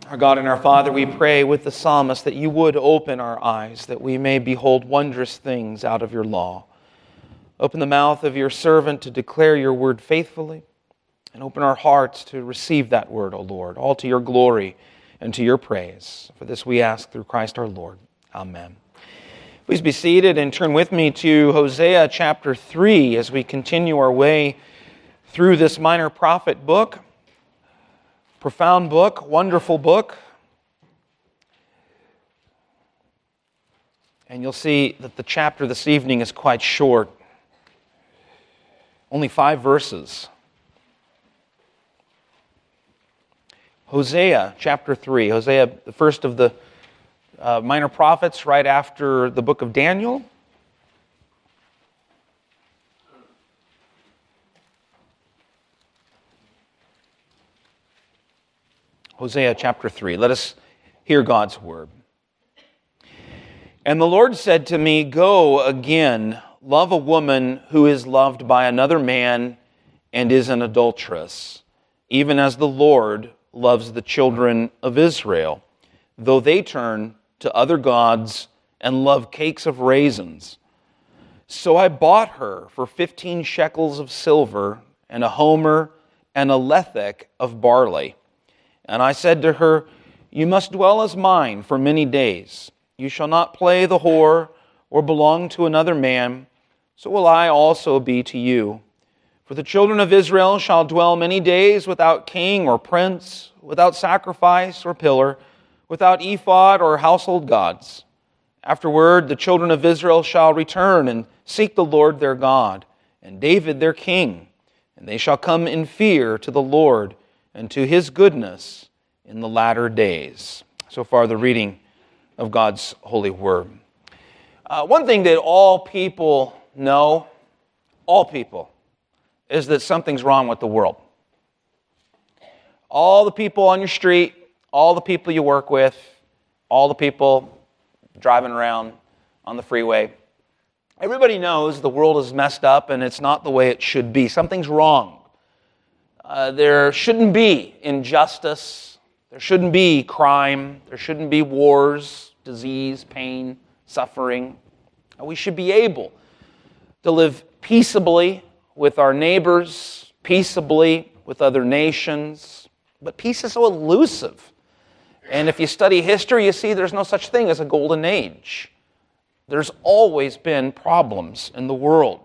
Our God and our Father, we pray with the psalmist that you would open our eyes, that we may behold wondrous things out of your law. Open the mouth of your servant to declare your word faithfully, and open our hearts to receive that word, O Lord, all to your glory and to your praise. For this we ask through Christ our Lord. Amen. Please be seated and turn with me to Hosea chapter 3 as we continue our way through this minor prophet book. Profound book, wonderful book. And you'll see that the chapter this evening is quite short. Only 5 verses. Hosea chapter 3. Hosea, the first of the minor prophets, right after the book of Daniel. Hosea chapter 3. Let us hear God's word. And the Lord said to me, "Go again, love a woman who is loved by another man and is an adulteress, even as the Lord loves the children of Israel, though they turn to other gods and love cakes of raisins. So I bought her for 15 shekels of silver and a homer and a lethek of barley. And I said to her, you must dwell as mine for many days. You shall not play the whore or belong to another man, so will I also be to you. For the children of Israel shall dwell many days without king or prince, without sacrifice or pillar, without ephod or household gods. Afterward, the children of Israel shall return and seek the Lord their God, and David their king, and they shall come in fear to the Lord and to his goodness in the latter days." So far, the reading of God's holy word. One thing that all people know, is that something's wrong with the world. All the people on your street, all the people you work with, all the people driving around on the freeway, everybody knows the world is messed up and it's not the way it should be. Something's wrong. There shouldn't be injustice. There shouldn't be crime. There shouldn't be wars, disease, pain, suffering. We should be able to live peaceably with our neighbors, peaceably with other nations. But peace is so elusive. And if you study history, you see there's no such thing as a golden age. There's always been problems in the world.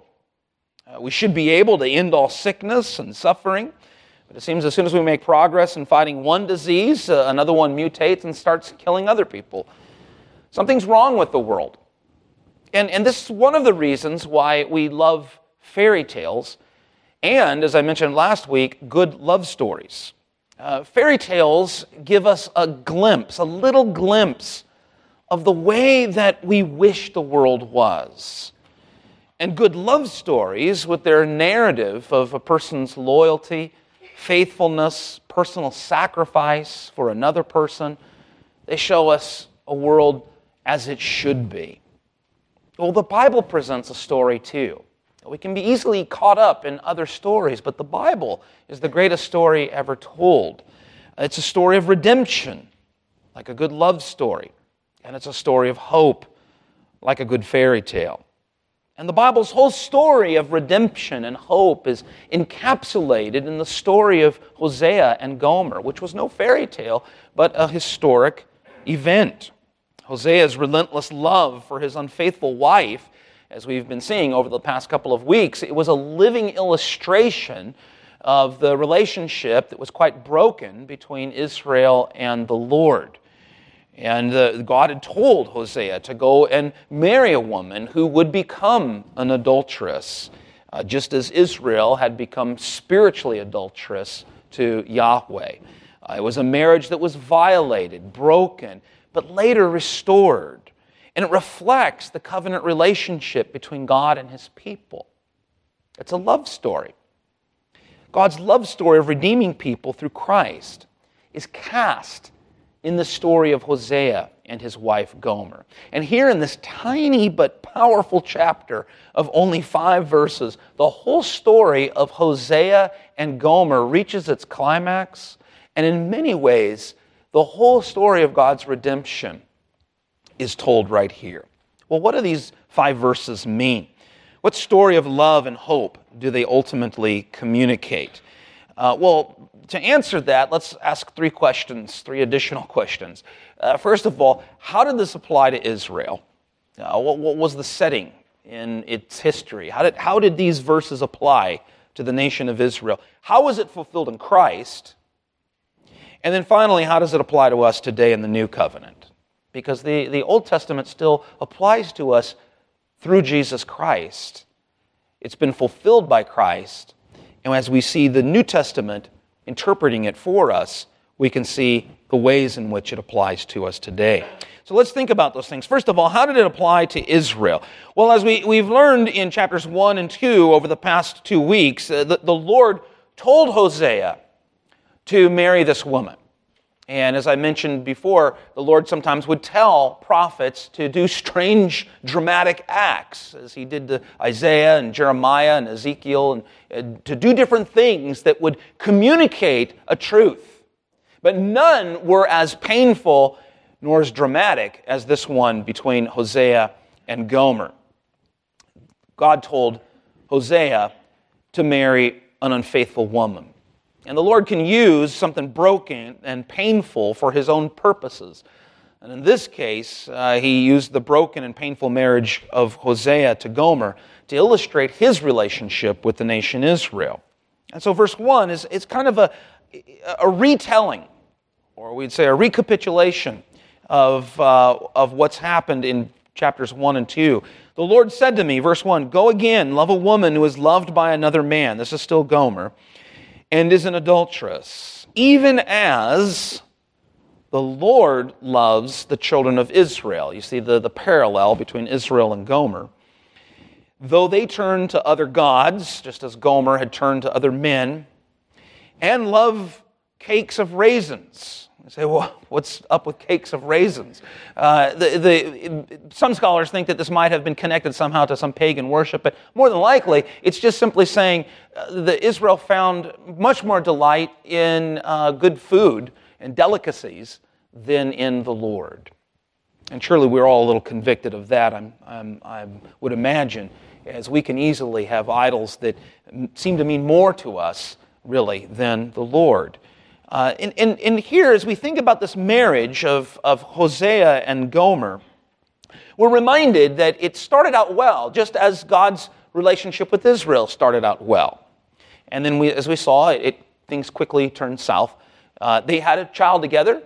We should be able to end all sickness and suffering. But it seems as soon as we make progress in fighting one disease, another one mutates and starts killing other people. Something's wrong with the world. And this is one of the reasons why we love fairy tales and, as I mentioned last week, good love stories. Fairy tales give us a little glimpse of the way that we wish the world was. And good love stories, with their narrative of a person's loyalty, faithfulness, personal sacrifice for another person, they show us a world as it should be. Well, the Bible presents a story too. We can be easily caught up in other stories, but the Bible is the greatest story ever told. It's a story of redemption, like a good love story, and it's a story of hope, like a good fairy tale. And the Bible's whole story of redemption and hope is encapsulated in the story of Hosea and Gomer, which was no fairy tale, but a historic event. Hosea's relentless love for his unfaithful wife, as we've been seeing over the past couple of weeks, it was a living illustration of the relationship that was quite broken between Israel and the Lord. And God had told Hosea to go and marry a woman who would become an adulteress, just as Israel had become spiritually adulterous to Yahweh. It was a marriage that was violated, broken, but later restored. And it reflects the covenant relationship between God and his people. It's a love story. God's love story of redeeming people through Christ is cast in the story of Hosea and his wife Gomer. And here in this tiny but powerful chapter of only 5 verses, the whole story of Hosea and Gomer reaches its climax, and in many ways, The whole story of God's redemption is told right here. Well, what do these 5 verses mean? What story of love and hope do they ultimately communicate? Well, to answer that, let's ask 3 questions, 3 additional questions. First of all, how did this apply to Israel? What was the setting in its history? How did these verses apply to the nation of Israel? How was it fulfilled in Christ? And then finally, how does it apply to us today in the New Covenant? Because the Old Testament still applies to us through Jesus Christ. It's been fulfilled by Christ. And as we see the New Testament interpreting it for us, we can see the ways in which it applies to us today. So let's think about those things. First of all, how did it apply to Israel? Well, as we've learned in chapters 1 and 2 over the past 2 weeks, the Lord told Hosea to marry this woman. And as I mentioned before, the Lord sometimes would tell prophets to do strange, dramatic acts, as he did to Isaiah and Jeremiah and Ezekiel, and to do different things that would communicate a truth. But none were as painful nor as dramatic as this one between Hosea and Gomer. God told Hosea to marry an unfaithful woman. And the Lord can use something broken and painful for his own purposes. And in this case, he used the broken and painful marriage of Hosea to Gomer to illustrate his relationship with the nation Israel. And so verse 1 is kind of a retelling, or we'd say a recapitulation of what's happened in chapters 1 and 2. The Lord said to me, verse 1, "Go again, love a woman who is loved by another man," this is still Gomer, "and is an adulteress, even as the Lord loves the children of Israel." You see the parallel between Israel and Gomer. "Though they turn to other gods, just as Gomer had turned to other men, and love cakes of raisins." You say, well, what's up with cakes of raisins? Some scholars think that this might have been connected somehow to some pagan worship, but more than likely, it's just simply saying that Israel found much more delight in good food and delicacies than in the Lord. And surely we're all a little convicted of that, I would imagine, as we can easily have idols that seem to mean more to us, really, than the Lord. And here, as we think about this marriage of Hosea and Gomer, we're reminded that it started out well, just as God's relationship with Israel started out well. And then, as we saw, things quickly turned south. They had a child together,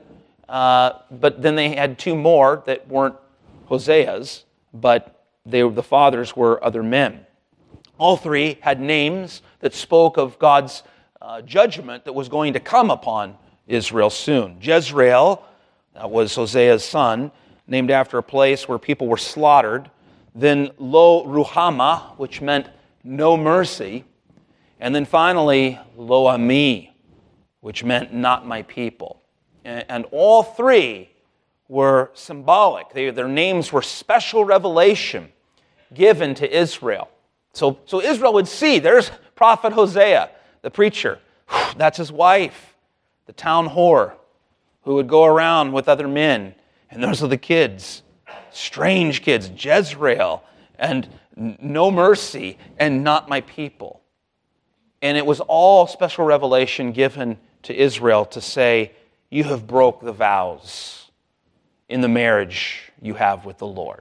but then they had 2 more that weren't Hosea's, but the fathers were other men. All 3 had names that spoke of God's judgment that was going to come upon Israel soon. Jezreel, that was Hosea's son, named after a place where people were slaughtered. Then Lo Ruhamah, which meant no mercy. And then finally, Lo Ami, which meant not my people. And all 3 were symbolic. Their names were special revelation given to Israel. So Israel would see, there's prophet Hosea, the preacher. That's his wife, the town whore, who would go around with other men. And those are the kids, strange kids, Jezreel, and no mercy, and not my people. And it was all special revelation given to Israel to say, you have broke the vows in the marriage you have with the Lord.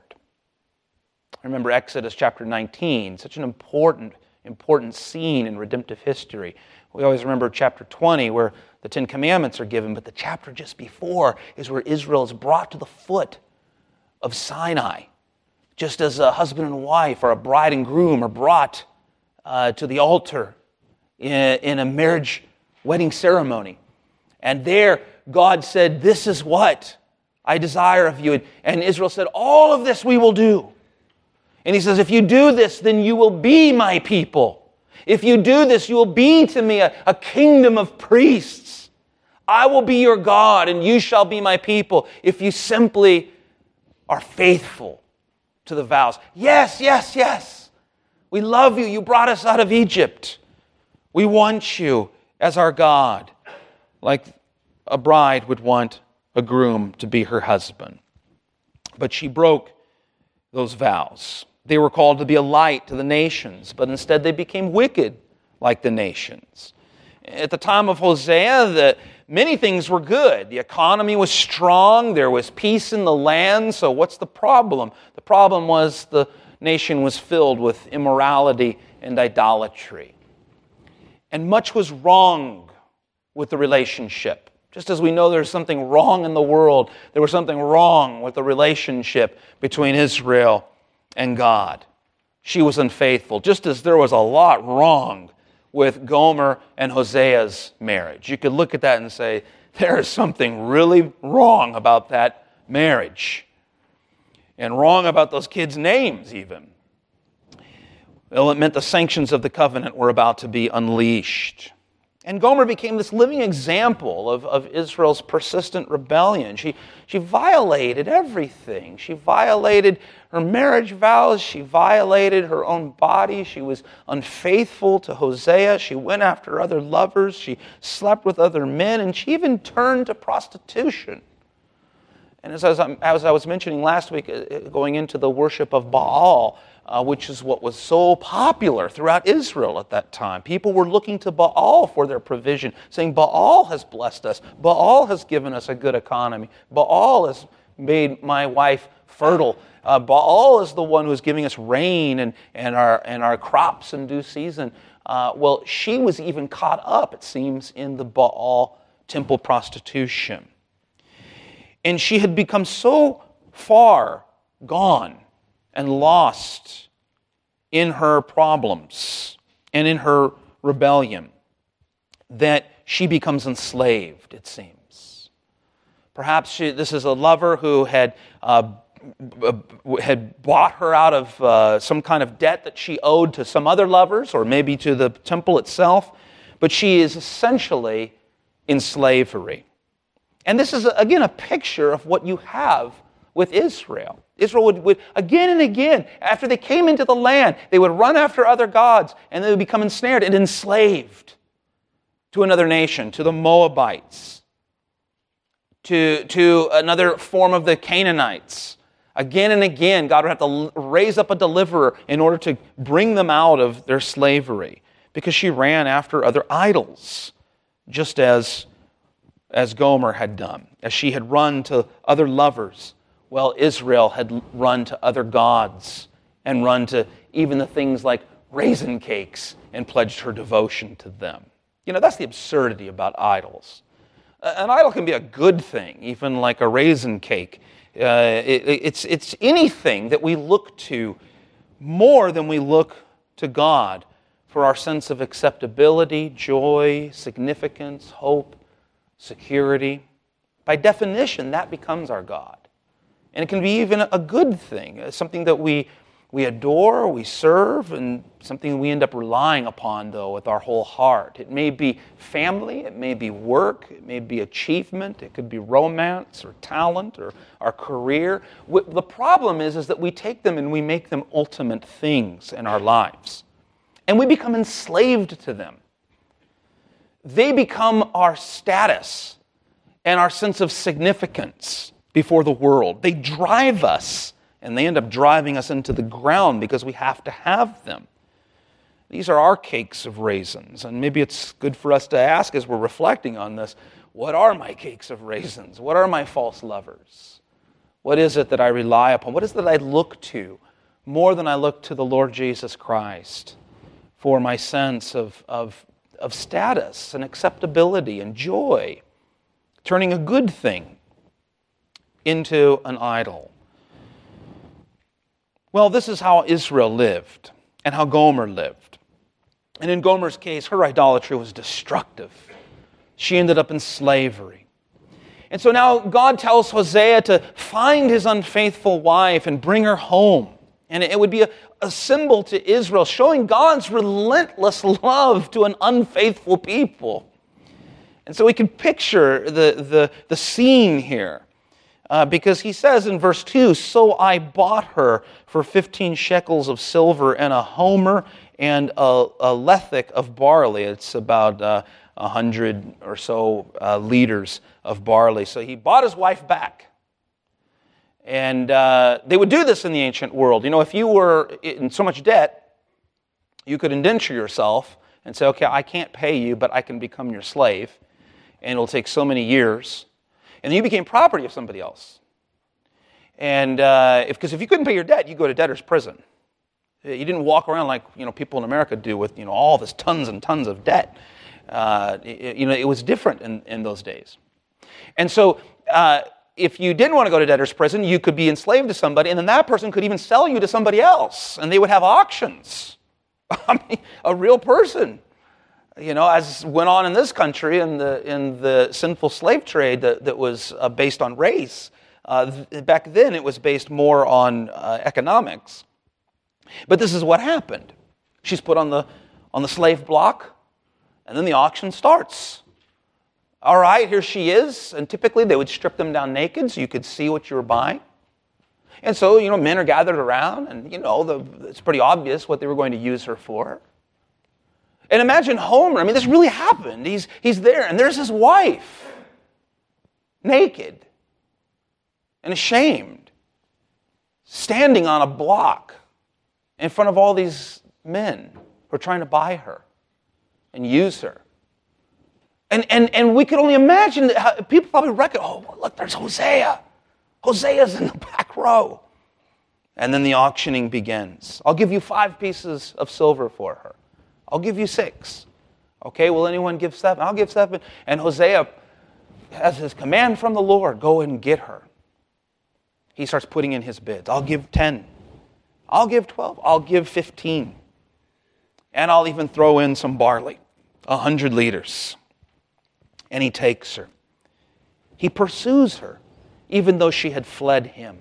Remember Exodus chapter 19, such an important scene in redemptive history. We always remember chapter 20 where the 10 Commandments are given, but the chapter just before is where Israel is brought to the foot of Sinai. Just as a husband and wife or a bride and groom are brought to the altar in a marriage wedding ceremony. And there God said, this is what I desire of you. And Israel said, all of this we will do. And he says, if you do this, then you will be my people. If you do this, you will be to me a kingdom of priests. I will be your God, and you shall be my people if you simply are faithful to the vows. Yes, yes, yes. We love you. You brought us out of Egypt. We want you as our God, like a bride would want a groom to be her husband. But she broke those vows. They were called to be a light to the nations, but instead they became wicked like the nations. At the time of Hosea, many things were good. The economy was strong. There was peace in the land. So what's the problem? The problem was the nation was filled with immorality and idolatry. And much was wrong with the relationship. Just as we know there's something wrong in the world, there was something wrong with the relationship between Israel and God. She was unfaithful, just as there was a lot wrong with Gomer and Hosea's marriage. You could look at that and say, there is something really wrong about that marriage. And wrong about those kids' names even. Well, it meant the sanctions of the covenant were about to be unleashed. And Gomer became this living example of Israel's persistent rebellion. She violated everything. She violated her marriage vows. She violated her own body. She was unfaithful to Hosea. She went after other lovers. She slept with other men. And she even turned to prostitution. And as I was mentioning last week, going into the worship of Baal, which is what was so popular throughout Israel at that time. People were looking to Baal for their provision, saying, Baal has blessed us. Baal has given us a good economy. Baal has made my wife fertile. Baal is the one who's giving us rain and our crops in due season. Well, she was even caught up, it seems, in the Baal temple prostitution. And she had become so far gone and lost in her problems and in her rebellion that she becomes enslaved, it seems. Perhaps this is a lover who had bought her out of some kind of debt that she owed to some other lovers or maybe to the temple itself, but she is essentially in slavery. And this is, again, a picture of what you have with Israel. Israel would again and again, after they came into the land, they would run after other gods and they would become ensnared and enslaved to another nation, to the Moabites, to another form of the Canaanites. Again and again, God would have to raise up a deliverer in order to bring them out of their slavery because she ran after other idols, just as Gomer had done, as she had run to other lovers. Well, Israel had run to other gods and run to even the things like raisin cakes and pledged her devotion to them. You know, that's the absurdity about idols. An idol can be a good thing, even like a raisin cake. It's anything that we look to more than we look to God for our sense of acceptability, joy, significance, hope, security. By definition, that becomes our God. And it can be even a good thing, something that we adore, we serve, and something we end up relying upon, though, with our whole heart. It may be family, it may be work, it may be achievement, it could be romance or talent or our career. The problem is that we take them and we make them ultimate things in our lives. And we become enslaved to them. They become our status and our sense of significance before the world. They drive us, and they end up driving us into the ground because we have to have them. These are our cakes of raisins, and maybe it's good for us to ask as we're reflecting on this, what are my cakes of raisins? What are my false lovers? What is it that I rely upon? What is it that I look to more than I look to the Lord Jesus Christ for my sense of status and acceptability and joy, turning a good thing into an idol? Well, this is how Israel lived and how Gomer lived. And in Gomer's case, her idolatry was destructive. She ended up in slavery. And so now God tells Hosea to find his unfaithful wife and bring her home. And it would be a symbol to Israel, showing God's relentless love to an unfaithful people. And so we can picture the scene here. Because he says in verse 2, so I bought her for 15 shekels of silver and a homer and a lethek of barley. It's about 100 or so liters of barley. So he bought his wife back. And they would do this in the ancient world. You know, if you were in so much debt, you could indenture yourself and say, okay, I can't pay you, but I can become your slave. And it'll take so many years. And then you became property of somebody else. And because if you couldn't pay your debt, you go to debtor's prison. You didn't walk around like people in America do with all this tons and tons of debt. It was different in those days. And so if you didn't want to go to debtor's prison, you could be enslaved to somebody, and then that person could even sell you to somebody else, and they would have auctions. I mean, a real person. As went on in this country in the sinful slave trade that was based on race. Back then, it was based more on economics. But this is what happened. She's put on the slave block, and then the auction starts. All right, here she is, and typically they would strip them down naked so you could see what you were buying. And so, men are gathered around, and it's pretty obvious what they were going to use her for. And imagine Homer. I mean, this really happened. He's there, and there's his wife, naked and ashamed, standing on a block in front of all these men who are trying to buy her and use her. And we could only imagine that how people probably reckon, oh, look, there's Hosea. Hosea's in the back row. And then the auctioning begins. I'll give you 5 pieces of silver for her. I'll give you 6. Okay, will anyone give 7? I'll give 7. And Hosea has his command from the Lord, go and get her. He starts putting in his bids. I'll give 10. I'll give 12. I'll give 15. And I'll even throw in some barley, 100 liters. And he takes her. He pursues her, even though she had fled him.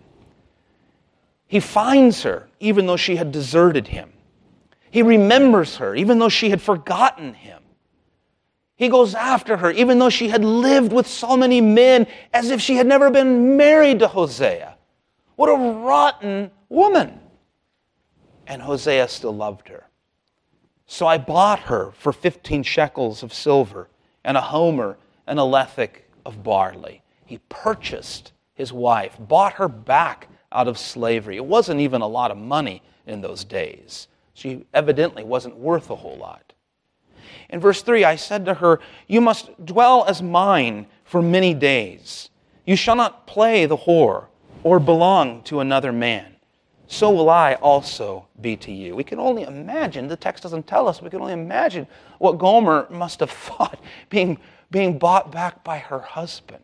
He finds her, even though she had deserted him. He remembers her, even though she had forgotten him. He goes after her, even though she had lived with so many men, as if she had never been married to Hosea. What a rotten woman. And Hosea still loved her. So I bought her for 15 shekels of silver and a homer and a lethek of barley. He purchased his wife, bought her back out of slavery. It wasn't even a lot of money in those days. She evidently wasn't worth a whole lot. In verse 3, I said to her, you must dwell as mine for many days. You shall not play the whore or belong to another man. So will I also be to you. We can only imagine, the text doesn't tell us, we can only imagine what Gomer must have thought being bought back by her husband.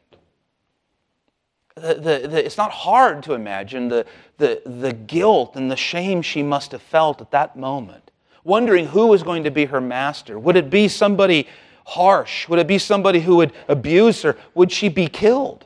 It's not hard to imagine the guilt and the shame she must have felt at that moment, wondering who was going to be her master. Would it be somebody harsh? Would it be somebody who would abuse her? Would she be killed?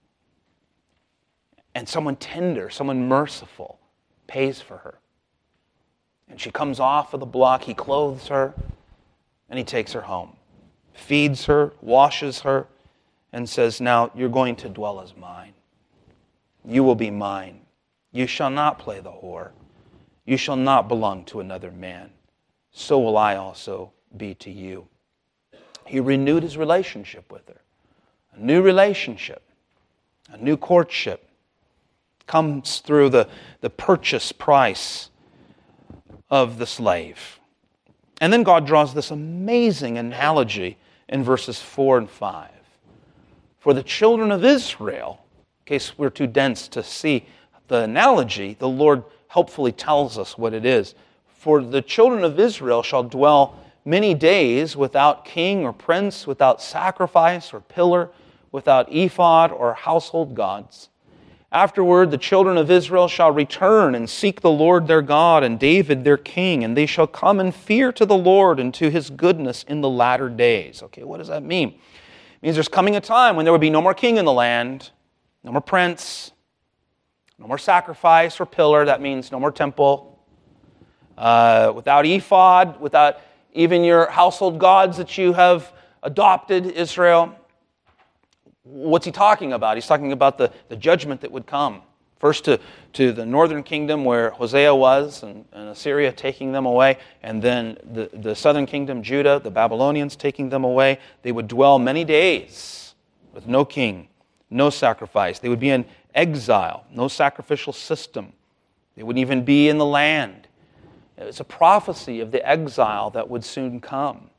And someone tender, someone merciful, pays for her. And she comes off of the block, he clothes her, and he takes her home, feeds her, washes her, and says, now you're going to dwell as mine. You will be mine. You shall not play the whore. You shall not belong to another man. So will I also be to you. He renewed his relationship with her. A new relationship, a new courtship comes through the purchase price of the slave. And then God draws this amazing analogy in verses 4 and 5. For the children of Israel, in case we're too dense to see the analogy, the Lord helpfully tells us what it is. For the children of Israel shall dwell many days without king or prince, without sacrifice or pillar, without ephod or household gods. Afterward, the children of Israel shall return and seek the Lord their God and David their king, and they shall come in fear to the Lord and to his goodness in the latter days. Okay, what does that mean? It means there's coming a time when there will be no more king in the land, no more prince, no more sacrifice or pillar. That means no more temple. Without ephod, without even your household gods that you have adopted, Israel. What's he talking about? He's talking about the judgment that would come First to the northern kingdom where Hosea was, and Assyria taking them away, and then the southern kingdom, Judah, the Babylonians taking them away. They would dwell many days with no king, no sacrifice. They would be in exile, no sacrificial system. They wouldn't even be in the land. It's a prophecy of the exile that would soon come.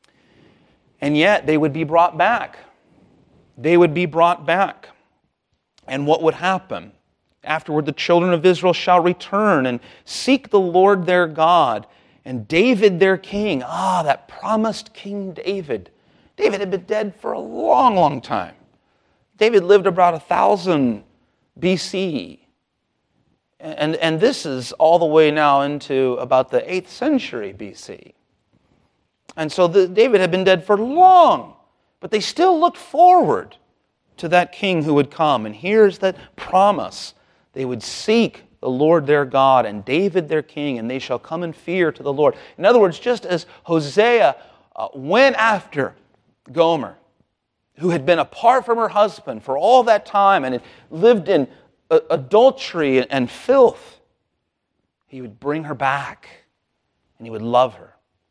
And yet they would be brought back. They would be brought back. And what would happen? Afterward, the children of Israel shall return and seek the Lord their God and David their king. That promised King David. David had been dead for a long, long time. David lived about 1000 BC. And this is all the way now into about the 8th century BC. And so David had been dead for long, but they still looked forward to that king who would come. And here's that promise. They would seek the Lord their God and David their king, and they shall come in fear to the Lord. In other words, just as Hosea went after Gomer, who had been apart from her husband for all that time and had lived in adultery and filth, he would bring her back and he would love her.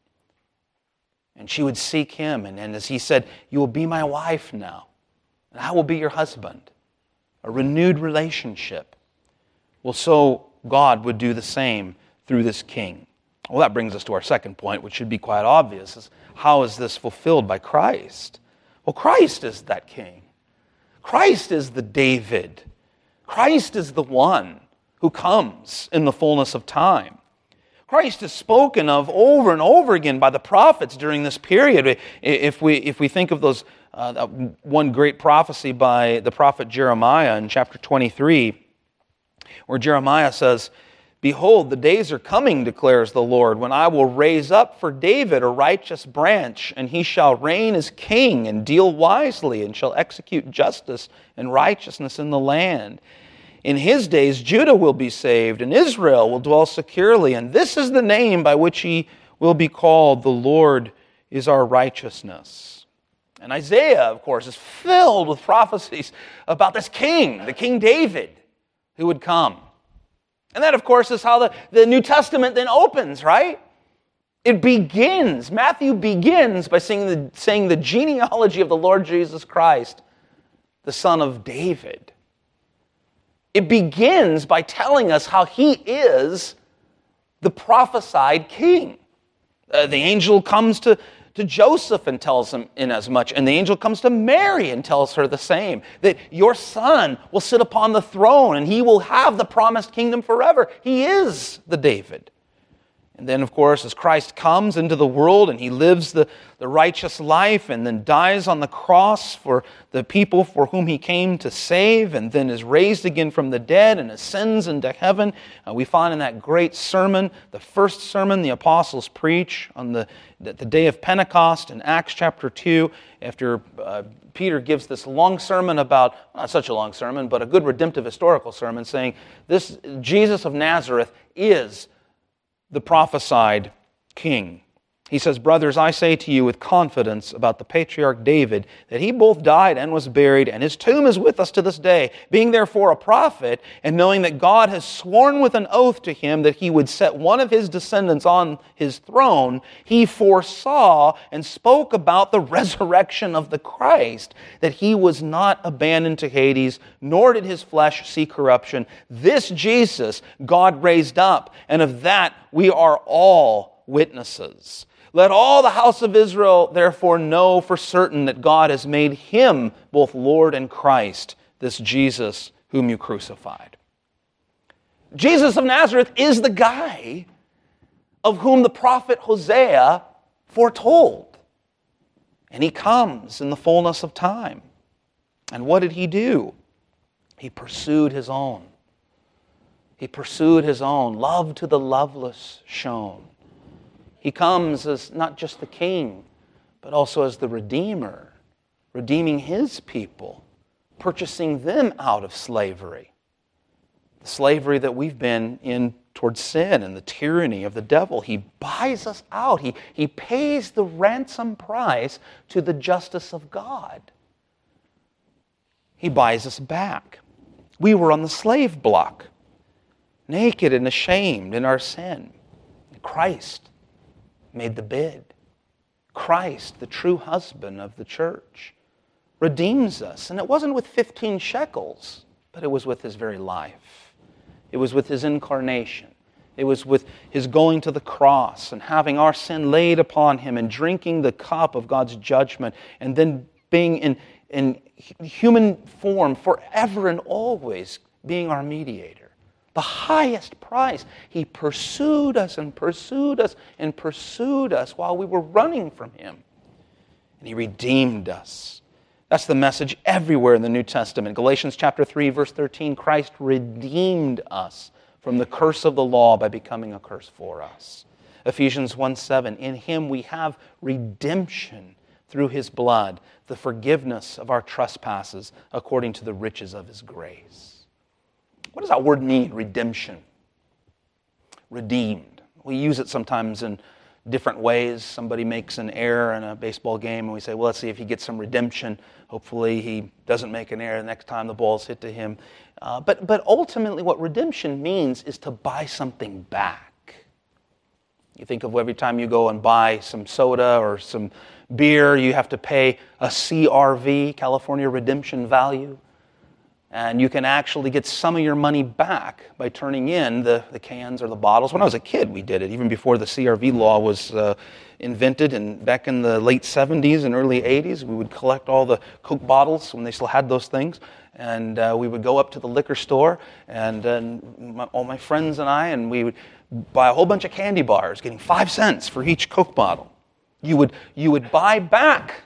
And she would seek him. And as he said, you will be my wife now, and I will be your husband. A renewed relationship. Well, so God would do the same through this king. Well, that brings us to our second point, which should be quite obvious, is how is this fulfilled by Christ? Well, Christ is that king. Christ is the David. Christ is the one who comes in the fullness of time. Christ is spoken of over and over again by the prophets during this period. If we think of those one great prophecy by the prophet Jeremiah in chapter 23, where Jeremiah says, behold, the days are coming, declares the Lord, when I will raise up for David a righteous branch, and he shall reign as king and deal wisely, and shall execute justice and righteousness in the land. In his days, Judah will be saved, and Israel will dwell securely. And this is the name by which he will be called. The Lord is our righteousness. And Isaiah, of course, is filled with prophecies about this king, the King David, who would come. And that, of course, is how the New Testament then opens, right? It begins, Matthew begins by saying the genealogy of the Lord Jesus Christ, the son of David. It begins by telling us how he is the prophesied king. The angel comes to Joseph and tells him inasmuch, and the angel comes to Mary and tells her the same, that your son will sit upon the throne and he will have the promised kingdom forever. He is the David. And then, of course, as Christ comes into the world and he lives the righteous life and then dies on the cross for the people for whom he came to save, and then is raised again from the dead and ascends into heaven, we find in that great sermon, the first sermon the apostles preach on the day of Pentecost in Acts chapter 2, after Peter gives this long sermon about, not such a long sermon, but a good redemptive historical sermon, saying this Jesus of Nazareth is the prophesied king. He says, brothers, I say to you with confidence about the patriarch David, that he both died and was buried, and his tomb is with us to this day. Being therefore a prophet, and knowing that God has sworn with an oath to him that he would set one of his descendants on his throne, he foresaw and spoke about the resurrection of the Christ, that he was not abandoned to Hades, nor did his flesh see corruption. This Jesus God raised up, and of that we are all witnesses. Let all the house of Israel therefore know for certain that God has made him both Lord and Christ, this Jesus whom you crucified. Jesus of Nazareth is the guy of whom the prophet Hosea foretold. And he comes in the fullness of time. And what did he do? He pursued his own. He pursued his own. Love to the loveless shown. He comes as not just the king, but also as the Redeemer, redeeming his people, purchasing them out of slavery. The slavery that we've been in towards sin and the tyranny of the devil. He buys us out. He pays the ransom price to the justice of God. He buys us back. We were on the slave block, naked and ashamed in our sin. Christ made the bid. Christ, the true husband of the church, redeems us. And it wasn't with 15 shekels, but it was with his very life. It was with his incarnation. It was with his going to the cross and having our sin laid upon him and drinking the cup of God's judgment and then being in human form forever and always being our mediator. The highest price. He pursued us and pursued us and pursued us while we were running from him. And he redeemed us. That's the message everywhere in the New Testament. Galatians chapter 3, verse 13, Christ redeemed us from the curse of the law by becoming a curse for us. Ephesians 1:7, in him we have redemption through his blood, the forgiveness of our trespasses according to the riches of his grace. What does that word mean, redemption? Redeemed. We use it sometimes in different ways. Somebody makes an error in a baseball game and we say, well, let's see if he gets some redemption. Hopefully he doesn't make an error the next time the ball's hit to him. But ultimately what redemption means is to buy something back. You think of every time you go and buy some soda or some beer, you have to pay a CRV, California Redemption Value. And you can actually get some of your money back by turning in the cans or the bottles. When I was a kid, we did it, even before the CRV law was invented. And back in the late 70s and early 80s, we would collect all the Coke bottles when they still had those things. And we would go up to the liquor store, and all my friends and I, and we would buy a whole bunch of candy bars, getting 5 cents for each Coke bottle. You would buy back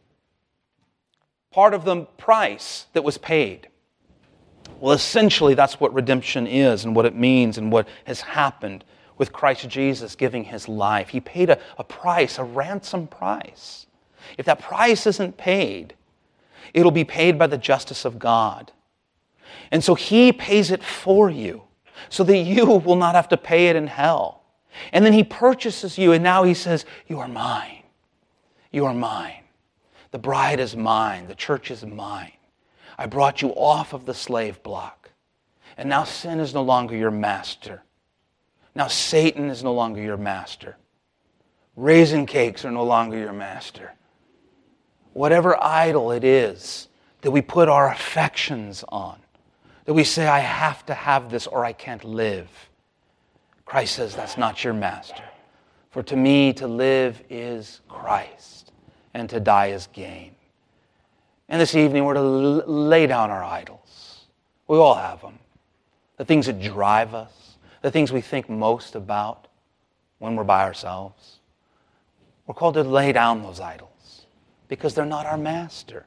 part of the price that was paid. Well, essentially, that's what redemption is and what it means and what has happened with Christ Jesus giving his life. He paid a price, a ransom price. If that price isn't paid, it'll be paid by the justice of God. And so he pays it for you so that you will not have to pay it in hell. And then he purchases you, and now he says, you are mine. You are mine. The bride is mine. The church is mine. I brought you off of the slave block. And now sin is no longer your master. Now Satan is no longer your master. Raisin cakes are no longer your master. Whatever idol it is that we put our affections on, that we say, I have to have this or I can't live. Christ says, that's not your master. For to me, to live is Christ, and to die is gain. And this evening, we're to lay down our idols. We all have them. The things that drive us, the things we think most about when we're by ourselves. We're called to lay down those idols because they're not our master.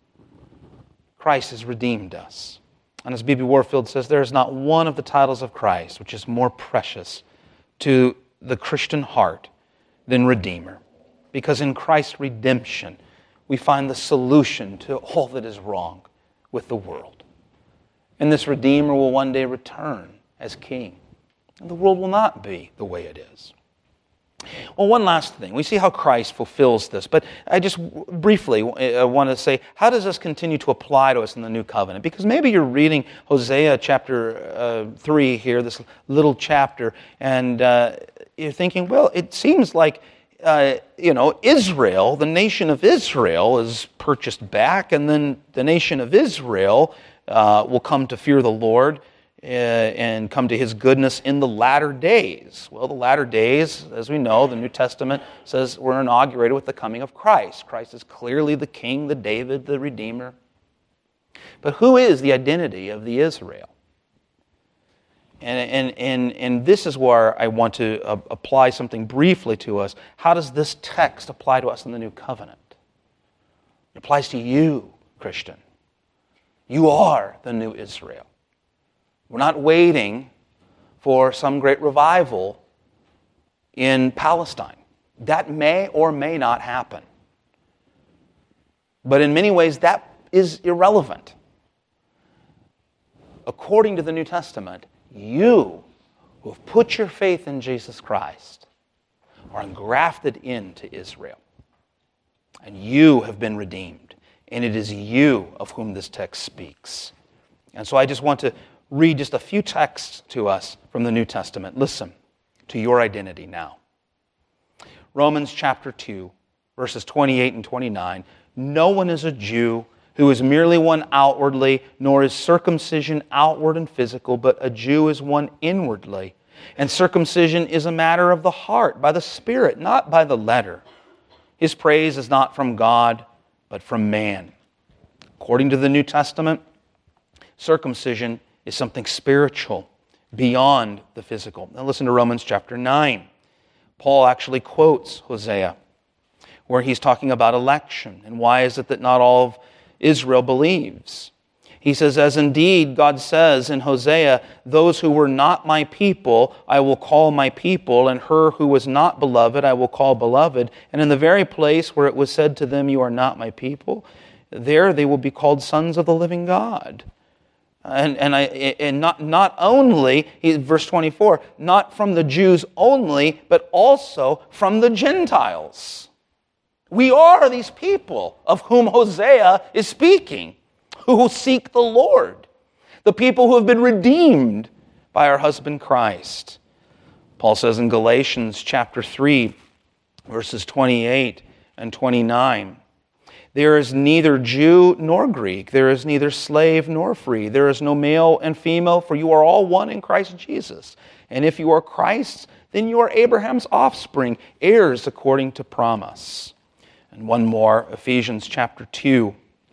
Christ has redeemed us. And as B.B. Warfield says, there is not one of the titles of Christ which is more precious to the Christian heart than Redeemer. Because in Christ's redemption, we find the solution to all that is wrong with the world. And this Redeemer will one day return as King. And the world will not be the way it is. Well, one last thing. We see how Christ fulfills this, but I just briefly want to say, how does this continue to apply to us in the New Covenant? Because maybe you're reading Hosea chapter 3 here, this little chapter, and you're thinking, well, it seems like Israel, the nation of Israel is purchased back, and then the nation of Israel will come to fear the Lord and come to his goodness in the latter days. Well, the latter days, as we know, the New Testament says were inaugurated with the coming of Christ. Christ is clearly the King, the David, the Redeemer. But who is the identity of the Israel? And this is where I want to apply something briefly to us. How does this text apply to us in the New Covenant? It applies to you, Christian. You are the new Israel. We're not waiting for some great revival in Palestine. That may or may not happen. But in many ways, that is irrelevant. According to the New Testament, you who have put your faith in Jesus Christ are engrafted into Israel. And you have been redeemed. And it is you of whom this text speaks. And so I just want to read just a few texts to us from the New Testament. Listen to your identity now. Romans chapter 2, verses 28 and 29. No one is a Jew who is merely one outwardly, nor is circumcision outward and physical, but a Jew is one inwardly. And circumcision is a matter of the heart, by the Spirit, not by the letter. His praise is not from God, but from man. According to the New Testament, circumcision is something spiritual, beyond the physical. Now listen to Romans chapter 9. Paul actually quotes Hosea, where he's talking about election, and why is it that not all of Israel believes. He says, as indeed God says in Hosea, those who were not my people I will call my people, and her who was not beloved I will call beloved. And in the very place where it was said to them, you are not my people, there they will be called sons of the living God. And not only, verse 24, not from the Jews only, but also from the Gentiles. We are these people of whom Hosea is speaking, who seek the Lord, the people who have been redeemed by our husband Christ. Paul says in Galatians chapter 3, verses 28 and 29, there is neither Jew nor Greek, there is neither slave nor free, there is no male and female, for you are all one in Christ Jesus. And if you are Christ's, then you are Abraham's offspring, heirs according to promise. And one more, Ephesians chapter 2.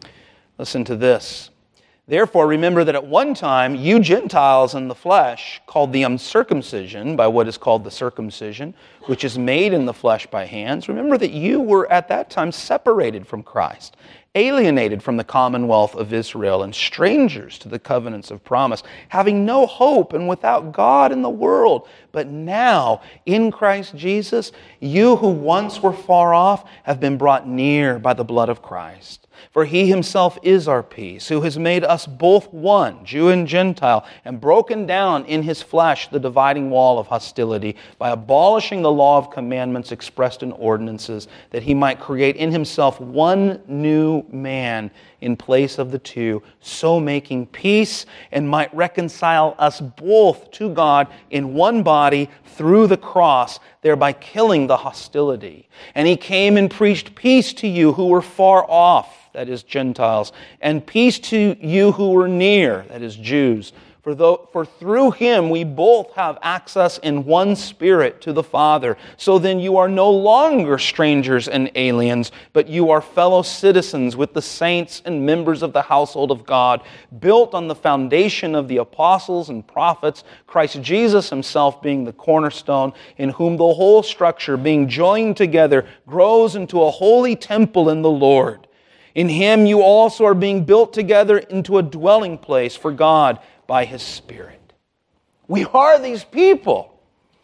Listen to this. Therefore, remember that at one time you Gentiles in the flesh, called the uncircumcision by what is called the circumcision, which is made in the flesh by hands, remember that you were at that time separated from Christ, alienated from the commonwealth of Israel, and strangers to the covenants of promise, having no hope and without God in the world. But now, in Christ Jesus, you who once were far off have been brought near by the blood of Christ. For he himself is our peace, who has made us both one, Jew and Gentile, and broken down in his flesh the dividing wall of hostility by abolishing the law of commandments expressed in ordinances, that he might create in himself one new man in place of the two, so making peace, and might reconcile us both to God in one body through the cross, thereby killing the hostility. And he came and preached peace to you who were far off, that is Gentiles, and peace to you who were near, that is Jews. For through him we both have access in one Spirit to the Father. So then you are no longer strangers and aliens, but you are fellow citizens with the saints and members of the household of God, built on the foundation of the apostles and prophets, Christ Jesus himself being the cornerstone, in whom the whole structure, being joined together, grows into a holy temple in the Lord. In him you also are being built together into a dwelling place for God by his Spirit. We are these people.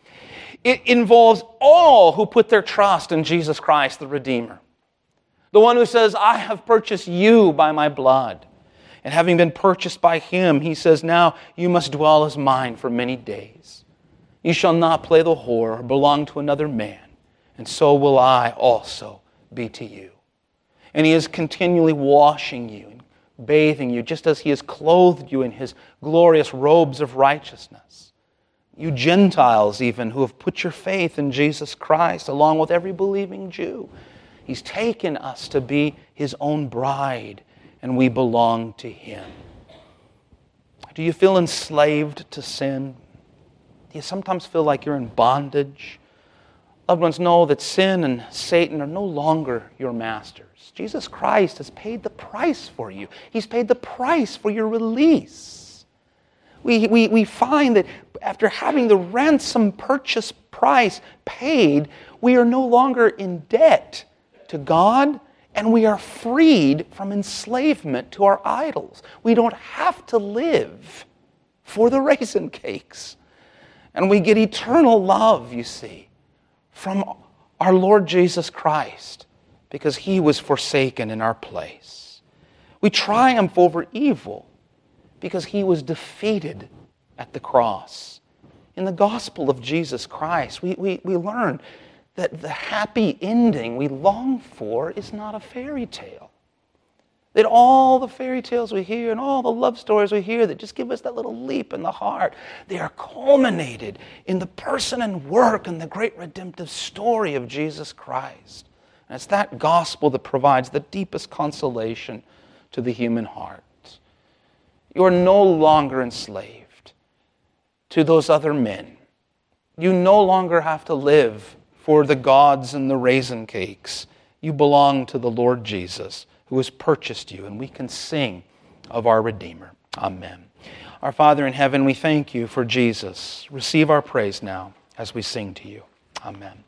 It involves all who put their trust in Jesus Christ, the Redeemer. The one who says, I have purchased you by my blood. And having been purchased by him, he says, now you must dwell as mine for many days. You shall not play the whore or belong to another man, and so will I also be to you. And he is continually washing you and bathing you, just as he has clothed you in his glorious robes of righteousness. You Gentiles even, who have put your faith in Jesus Christ, along with every believing Jew. He's taken us to be his own bride, and we belong to him. Do you feel enslaved to sin? Do you sometimes feel like you're in bondage? Loved ones, know that sin and Satan are no longer your masters. Jesus Christ has paid the price for you. He's paid the price for your release. We find that after having the ransom purchase price paid, we are no longer in debt to God, and we are freed from enslavement to our idols. We don't have to live for the raisin cakes. And we get eternal love, you see, from our Lord Jesus Christ, because he was forsaken in our place. We triumph over evil because he was defeated at the cross. In the gospel of Jesus Christ, we learn that the happy ending we long for is not a fairy tale. That all the fairy tales we hear and all the love stories we hear that just give us that little leap in the heart, they are culminated in the person and work and the great redemptive story of Jesus Christ. And it's that gospel that provides the deepest consolation to the human heart. You are no longer enslaved to those other men. You no longer have to live for the gods and the raisin cakes. You belong to the Lord Jesus, who has purchased you, and we can sing of our Redeemer. Amen. Our Father in heaven, we thank you for Jesus. Receive our praise now as we sing to you. Amen.